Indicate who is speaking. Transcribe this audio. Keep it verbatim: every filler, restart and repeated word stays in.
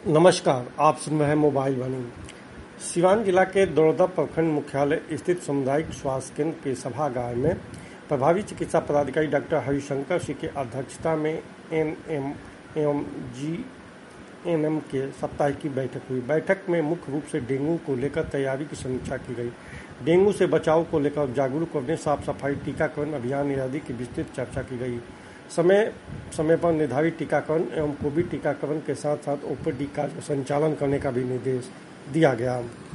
Speaker 1: नमस्कार, आप सुन रहे हैं मोबाइल वाणी। सिवान जिला के दौड़दा प्रखंड मुख्यालय स्थित सामुदायिक स्वास्थ्य केंद्र के सभागार में प्रभारी चिकित्सा पदाधिकारी डॉक्टर हरिशंकर सिंह की अध्यक्षता में एन एम एवं जी एन एम के साप्ताहिक की बैठक हुई। बैठक में मुख्य रूप से डेंगू को लेकर तैयारी की समीक्षा की गई। डेंगू से बचाव को लेकर जागरूक करने, साफ सफाई, टीकाकरण अभियान आदि की विस्तृत चर्चा की गई। समय समय पर निर्धारित टीकाकरण एवं कोविड टीकाकरण के साथ साथ ओपीडी कार्य का संचालन करने का भी निर्देश दिया गया।